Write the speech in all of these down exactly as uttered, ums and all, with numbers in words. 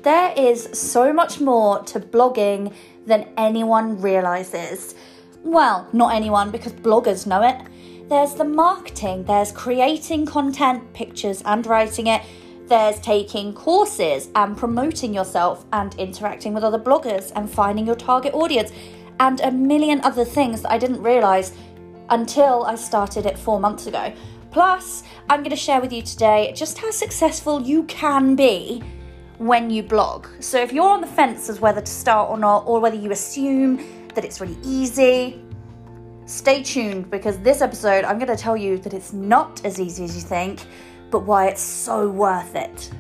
There is so much more to blogging than anyone realises. Well, not anyone, because bloggers know it. There's the marketing, there's creating content, pictures and writing it. There's taking courses and promoting yourself and interacting with other bloggers and finding your target audience and a million other things that I didn't realise until I started it four months ago. Plus, I'm going to share with you today just how successful you can be when you blog. So if you're on the fence as whether to start or not, or whether you assume that it's really easy, stay tuned, because this episode I'm going to tell you that it's not as easy as you think, but why it's so worth it.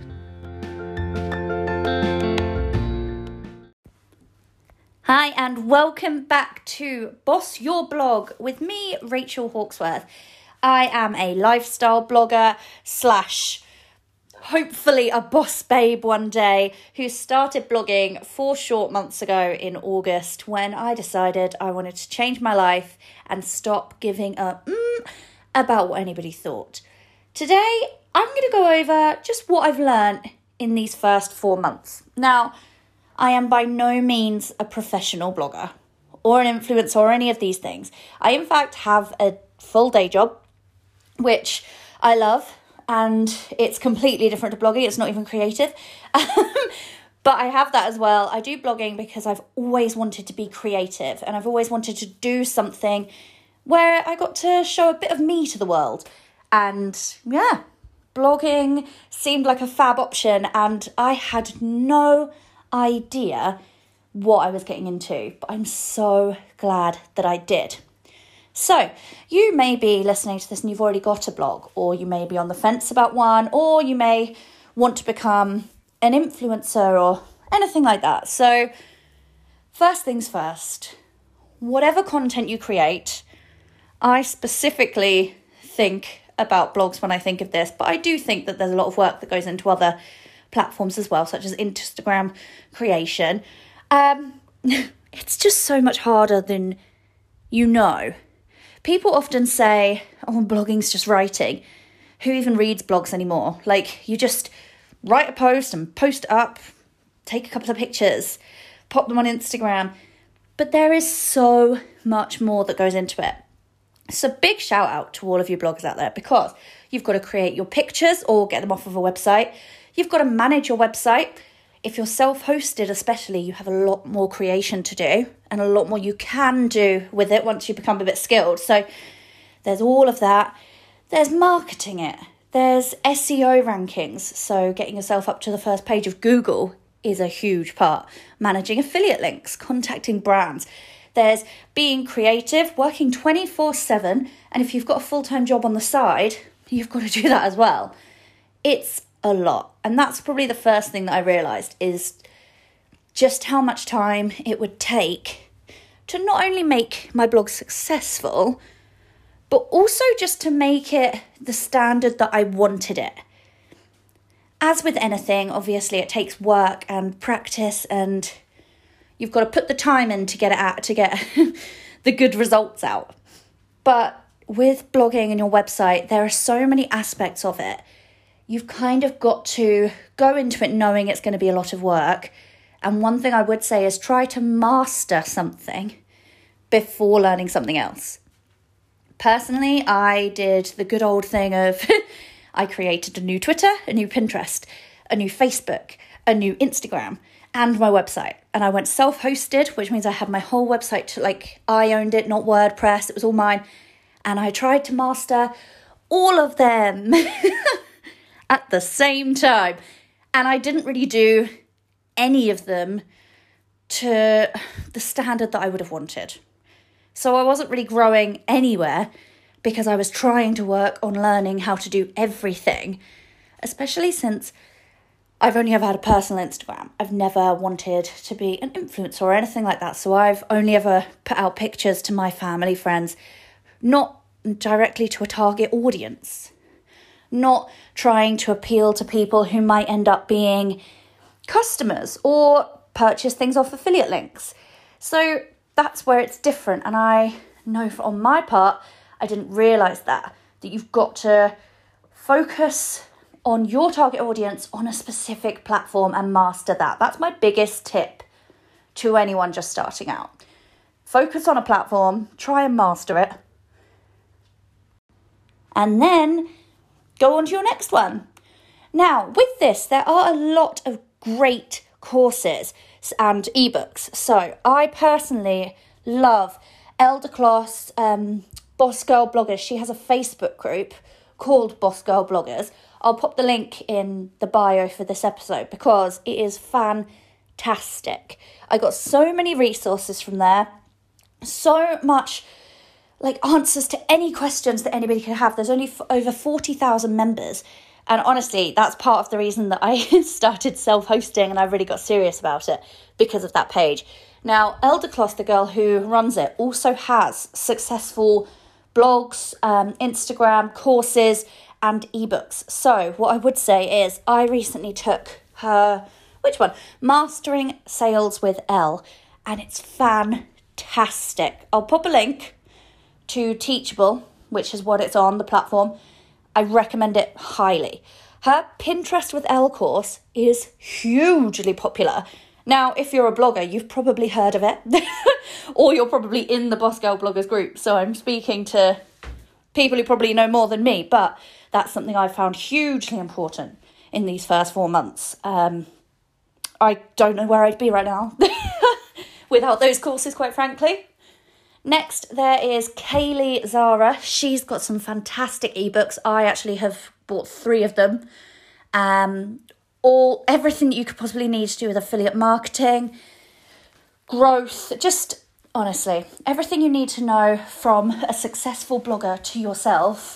Hi, and welcome back to Boss Your Blog with me, Rachel Hawksworth. I am a lifestyle blogger slash hopefully a boss babe one day who started blogging four short months ago in August when I decided I wanted to change my life and stop giving a mm about what anybody thought. Today, I'm going to go over just what I've learned in these first four months. Now, I am by no means a professional blogger or an influencer or any of these things. I, in fact, have a full day job, which I love. And it's completely different to blogging. It's not even creative. But I have that as well. I do blogging because I've always wanted to be creative. And I've always wanted to do something where I got to show a bit of me to the world. And yeah, blogging seemed like a fab option. And I had no idea what I was getting into. But I'm so glad that I did. So, you may be listening to this and you've already got a blog, or you may be on the fence about one, or you may want to become an influencer or anything like that. So, first things first, whatever content you create, I specifically think about blogs when I think of this, but I do think that there's a lot of work that goes into other platforms as well, such as Instagram creation. Um, it's just so much harder than you know. People often say, oh, blogging's just writing. Who even reads blogs anymore? Like, you just write a post and post it up, take a couple of pictures, pop them on Instagram. But there is so much more that goes into it. So big shout out to all of you bloggers out there, because you've got to create your pictures or get them off of a website. You've got to manage your website. If you're self-hosted especially, you have a lot more creation to do and a lot more you can do with it once you become a bit skilled. So there's all of that. There's marketing it. There's S E O rankings. So getting yourself up to the first page of Google is a huge part. Managing affiliate links, contacting brands. There's being creative, working twenty-four seven. And if you've got a full-time job on the side, you've got to do that as well. It's a lot. And that's probably the first thing that I realised, is just how much time it would take to not only make my blog successful, but also just to make it the standard that I wanted it. As with anything, obviously it takes work and practice, and you've got to put the time in to get it out, to get the good results out. But with blogging and your website, there are so many aspects of it. You've kind of got to go into it knowing it's going to be a lot of work. And one thing I would say is try to master something before learning something else. Personally, I did the good old thing of I created a new Twitter, a new Pinterest, a new Facebook, a new Instagram, and my website. And I went self-hosted, which means I had my whole website, to, like, I owned it, not WordPress. It was all mine. And I tried to master all of them at the same time. And I didn't really do any of them to the standard that I would have wanted. So I wasn't really growing anywhere because I was trying to work on learning how to do everything, especially since I've only ever had a personal Instagram. I've never wanted to be an influencer or anything like that. So I've only ever put out pictures to my family, friends, not directly to a target audience. Not trying to appeal to people who might end up being customers or purchase things off affiliate links. So that's where it's different. And I know on my part, I didn't realise that, that you've got to focus on your target audience on a specific platform and master that. That's my biggest tip to anyone just starting out. Focus on a platform, try and master it, and then go on to your next one. Now, with this, there are a lot of great courses and ebooks. So I personally love Elder Kloss, um, Boss Girl Bloggers. She has a Facebook group called Boss Girl Bloggers. I'll pop the link in the bio for this episode because it is fantastic. I got so many resources from there, so much like answers to any questions that anybody could have. There's only f- over forty thousand members. And honestly, that's part of the reason that I started self-hosting and I really got serious about it because of that page. Now, Elder Kloss, the girl who runs it, also has successful blogs, um, Instagram, courses, and ebooks. So what I would say is I recently took her, which one? Mastering Sales with Elle, and it's fantastic. I'll pop a link to Teachable, which is what it's on, the platform. I recommend it highly. Her Pinterest with Elle course is hugely popular. Now, if you're a blogger, you've probably heard of it, or you're probably in the Boss Girl Bloggers group. So I'm speaking to people who probably know more than me, but that's something I found hugely important in these first four months. Um, I don't know where I'd be right now without those courses, quite frankly. Next, there is Kaylee Zara. She's got some fantastic ebooks. I actually have bought three of them. Um, all everything that you could possibly need to do with affiliate marketing, growth, just honestly, everything you need to know from a successful blogger to yourself.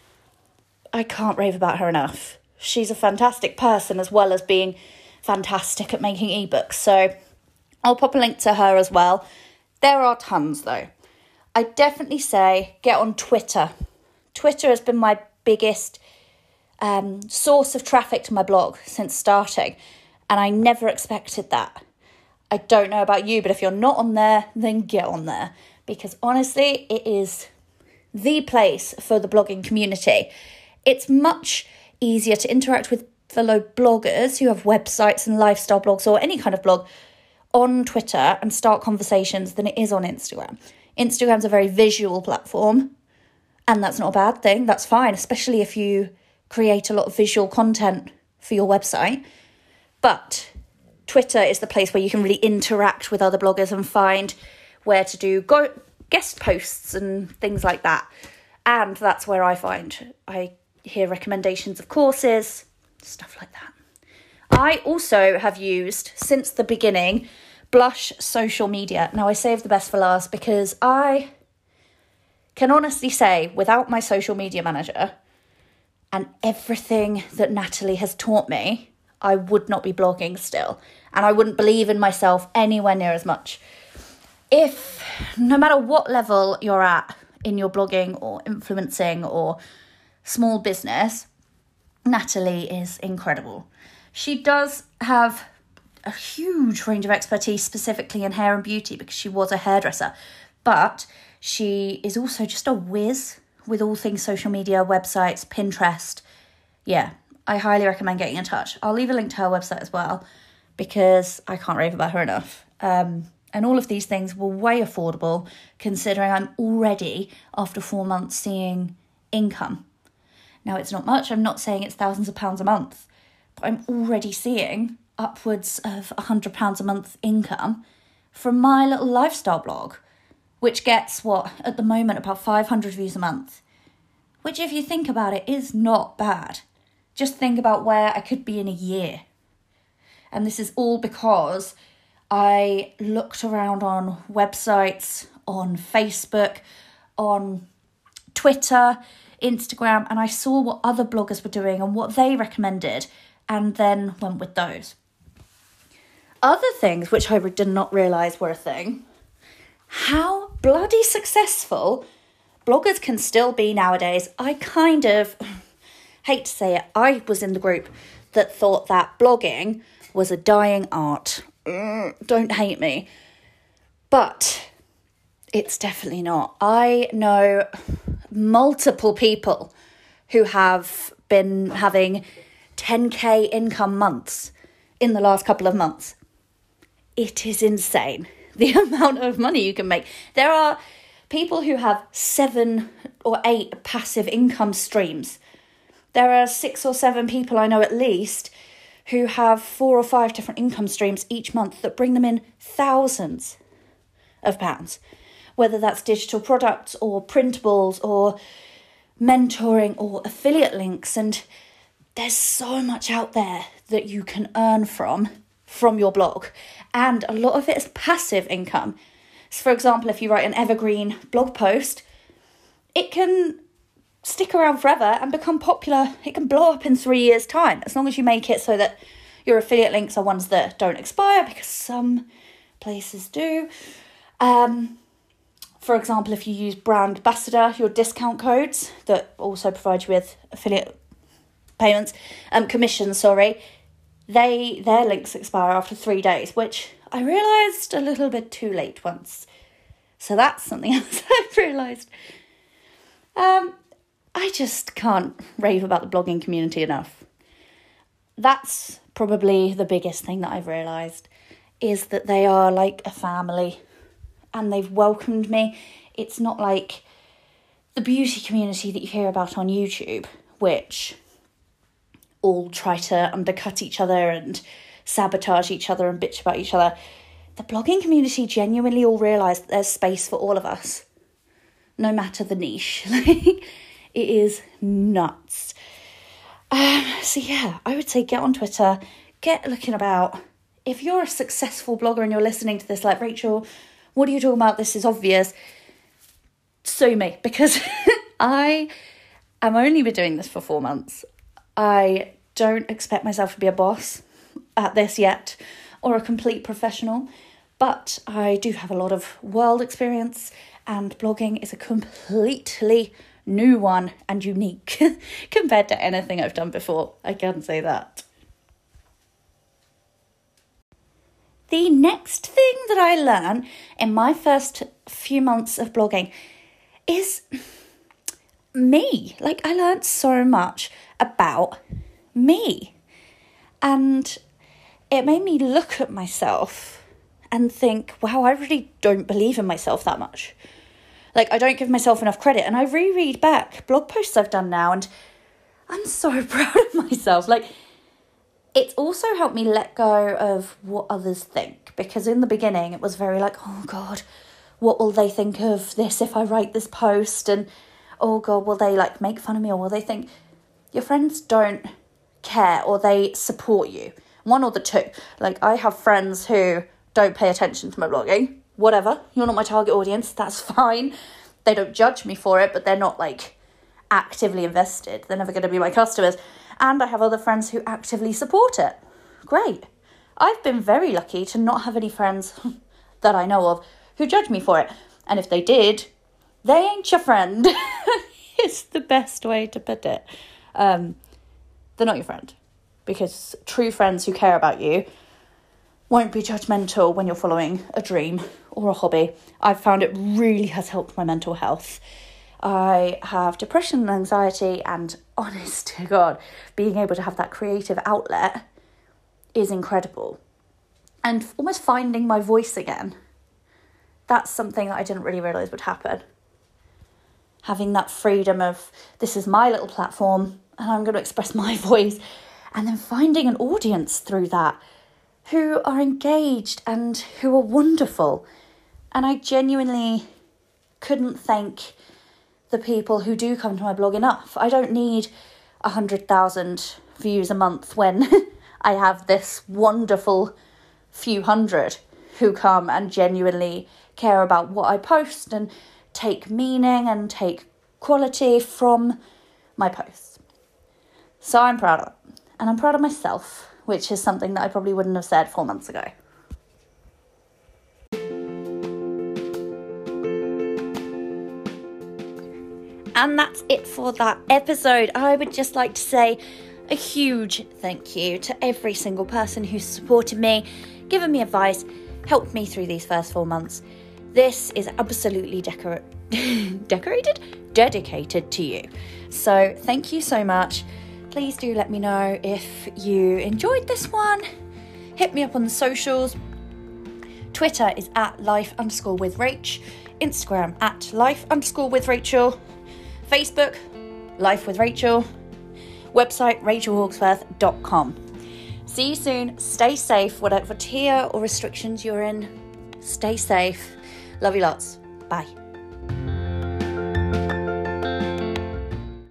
I can't rave about her enough. She's a fantastic person as well as being fantastic at making ebooks. So I'll pop a link to her as well. There are tons though. I definitely say get on Twitter. Twitter has been my biggest um, source of traffic to my blog since starting, and I never expected that. I don't know about you, but if you're not on there, then get on there, because honestly, it is the place for the blogging community. It's much easier to interact with fellow bloggers who have websites and lifestyle blogs or any kind of blog on Twitter and start conversations than it is on Instagram. Instagram's a very visual platform, and that's not a bad thing. That's fine, especially if you create a lot of visual content for your website. But Twitter is the place where you can really interact with other bloggers and find where to do go- guest posts and things like that. And that's where I find I hear recommendations of courses, stuff like that. I also have used, since the beginning, Blush social media. Now, I saved the best for last because I can honestly say, without my social media manager and everything that Natalie has taught me, I would not be blogging still. And I wouldn't believe in myself anywhere near as much. If, no matter what level you're at in your blogging or influencing or small business, Natalie is incredible. She does have a huge range of expertise, specifically in hair and beauty, because she was a hairdresser. But she is also just a whiz with all things social media, websites, Pinterest. Yeah, I highly recommend getting in touch. I'll leave a link to her website as well, because I can't rave about her enough. Um, and all of these things were way affordable, considering I'm already, after four months, seeing income. Now, it's not much. I'm not saying it's thousands of pounds a month, but I'm already seeing upwards of one hundred pounds a month income from my little lifestyle blog, which gets, what, at the moment, about five hundred views a month, which, if you think about it, is not bad. Just think about where I could be in a year. And this is all because I looked around on websites, on Facebook, on Twitter, Instagram, and I saw what other bloggers were doing and what they recommended, and then went with those. Other things which I did not realise were a thing, how bloody successful bloggers can still be nowadays. I kind of hate to say it, I was in the group that thought that blogging was a dying art. Mm, don't hate me. But it's definitely not. I know multiple people who have been having ten K income months in the last couple of months. It is insane the amount of money you can make. There are people who have seven or eight passive income streams. There are six or seven people I know at least who have four or five different income streams each month that bring them in thousands of pounds, whether that's digital products or printables or mentoring or affiliate links. And there's so much out there that you can earn from from your blog, and a lot of it is passive income. So for example, if you write an evergreen blog post, it can stick around forever and become popular. It can blow up in three years time, as long as you make it so that your affiliate links are ones that don't expire, because some places do. Um, for example, if you use Brand Ambassador, your discount codes that also provide you with affiliate payments, um, commissions, sorry, they their links expire after three days, which I realised a little bit too late once. So that's something else I've realised. Um, I just can't rave about the blogging community enough. That's probably the biggest thing that I've realised, is that they are like a family and they've welcomed me. It's not like the beauty community that you hear about on YouTube, which all try to undercut each other and sabotage each other and bitch about each other. The blogging community genuinely all realise that there's space for all of us, no matter the niche. Like, it is nuts. Um, so yeah, I would say get on Twitter, get looking about. If you're a successful blogger and you're listening to this like, Rachel, what are you talking about? This is obvious. Sue me, because I am only been doing this for four months. I don't expect myself to be a boss at this yet, or a complete professional, but I do have a lot of world experience, and blogging is a completely new one and unique compared to anything I've done before. I can say that. The next thing that I learned in my first few months of blogging is me. Like, I learned so much about me, and it made me look at myself and think, wow, I really don't believe in myself that much. Like, I don't give myself enough credit. And I reread back blog posts I've done now, and I'm so proud of myself. Like, it's also helped me let go of what others think, because in the beginning it was very like, oh God, what will they think of this if I write this post? And oh God, will they like make fun of me, or will they think? Your friends don't care, or they support you. One or the two. Like, I have friends who don't pay attention to my blogging. Whatever, you're not my target audience, that's fine. They don't judge me for it, but they're not like actively invested. They're never going to be my customers. And I have other friends who actively support it. Great. I've been very lucky to not have any friends that I know of who judge me for it. And if they did, they ain't your friend. It's the best way to put it. Um, they're not your friend, because true friends who care about you won't be judgmental when you're following a dream or a hobby. I've found it really has helped my mental health. I have depression and anxiety, and honest to God, being able to have that creative outlet is incredible. And almost finding my voice again, that's something that I didn't really realise would happen. Having that freedom of, this is my little platform and I'm going to express my voice, and then finding an audience through that who are engaged and who are wonderful. And I genuinely couldn't thank the people who do come to my blog enough. I don't need one hundred thousand views a month when I have this wonderful few hundred who come and genuinely care about what I post and take meaning and take quality from my posts. So I'm proud of it. And I'm proud of myself, which is something that I probably wouldn't have said four months ago. And that's it for that episode. I would just like to say a huge thank you to every single person who's supported me, given me advice, helped me through these first four months. This is absolutely decor- decorated? Dedicated to you. So thank you so much. Please do let me know if you enjoyed this one. Hit me up on the socials. Twitter is at life underscore with Rach. Instagram at life underscore with Rachel. Facebook, Life with Rachel. Website, rachel hawksworth dot com. See you soon. Stay safe, whatever tier or restrictions you're in. Stay safe. Love you lots. Bye.